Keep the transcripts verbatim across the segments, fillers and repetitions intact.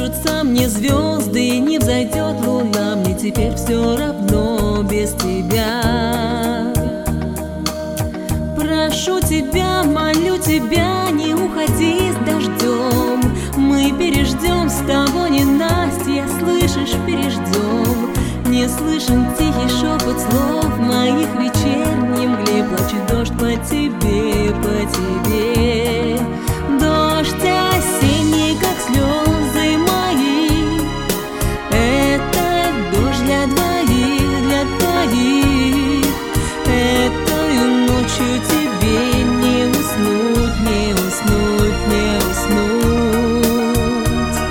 покажутся мне звезды, не взойдет луна, мне теперь все равно без тебя. Прошу тебя, молю тебя, не уходи с дождем. Мы переждем с тобой ненастье, слышишь, переждем. Не слышен тихий шепот слов моих в вечерней мгле. Плачет дождь по тебе, по тебе. Дождь осенний, как слезы мои. Это дождь для двоих, для двоих. Этою ночью тебе не уснуть, не уснуть, не уснуть.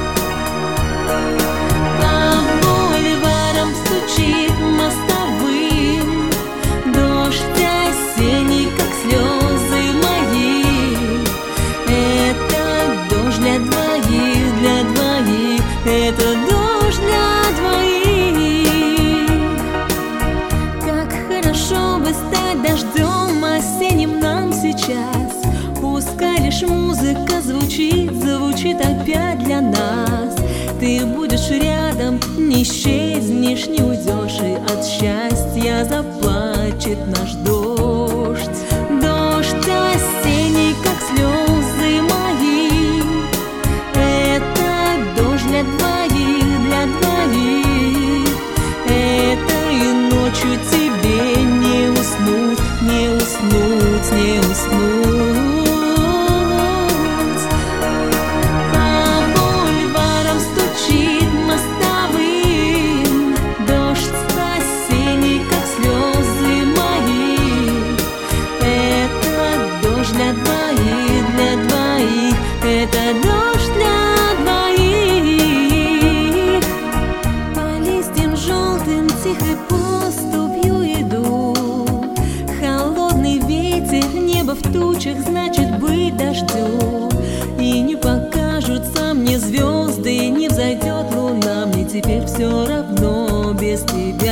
По бульварам стучит мостовым дождь осенний, как слезы мои. Это дождь для двоих, для двоих. Это дождь для двоих. Как хорошо бы стать дождем осенним нам сейчас. Пускай лишь музыка звучит, звучит опять для нас. Ты будешь рядом, не исчезнешь, не уйдешь, и от счастья заплачет наш дождь. Дождь осенний, как слезы мои. Это дождь для двоих, для двоих. Этой ночью тебе не уснуть, не уснуть, не уснуть. Для двоих, для двоих. Это дождь для двоих. По листьям желтым тихой поступью иду. Холодный ветер, небо в тучах, значит быть дождю. И не покажутся мне звезды, не взойдет луна, мне теперь все равно без тебя.